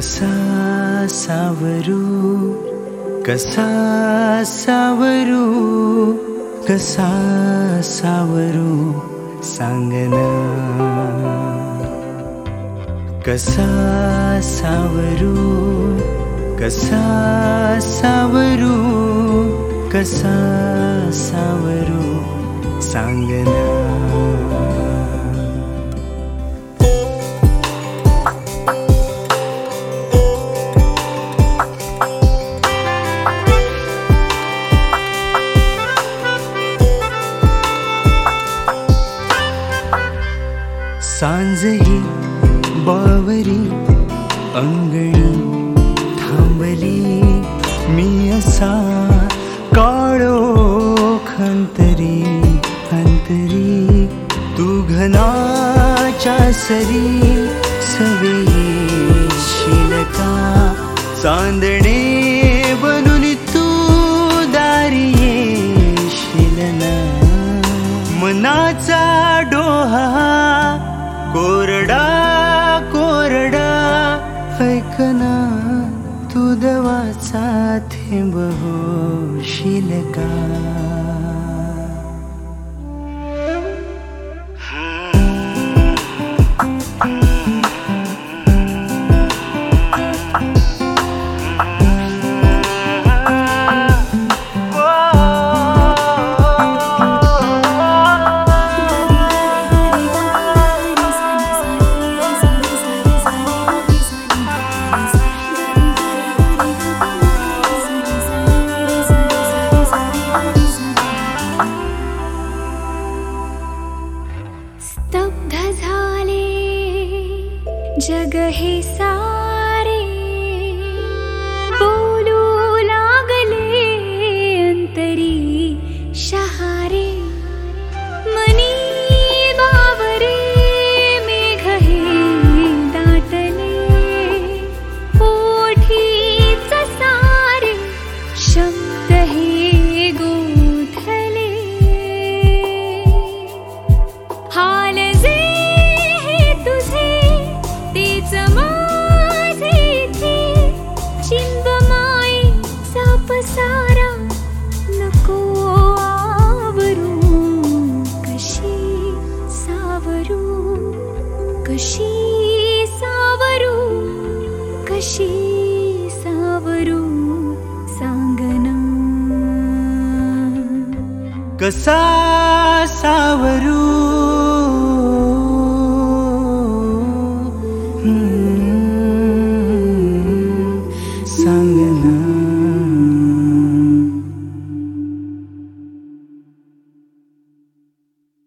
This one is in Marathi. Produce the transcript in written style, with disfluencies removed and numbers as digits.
कसा सावरू, कसा सावरू, कसा सावरू सांगना. कसा सावरू, कसा सावरू, कसा सावरू सांगना. सांजही बावरी अंगणी थांबली, मी असा काळोख अंतरी अंतरी. तू घनाच्या सरी सवेशील का, चांदणे बनून तू दारी येशील ना. मनाचा डोहा कोरडा कोरडा ऐकना, तू दवाचा थेंब होशील का. स्तब्ध झाले जग हे सारे, बोलू लागले अंतरी शहारे. मनी बावरे मेघ हे दाटले, ओठीच सारे शब्द हे गोठले. हाल जे हे तुझे तेच माझे इथे, चिंब मायेचा पसारा नको आवरू. कशी सावरू, कशी सावरू, कशी सावरू सांगना. कसा सावरू,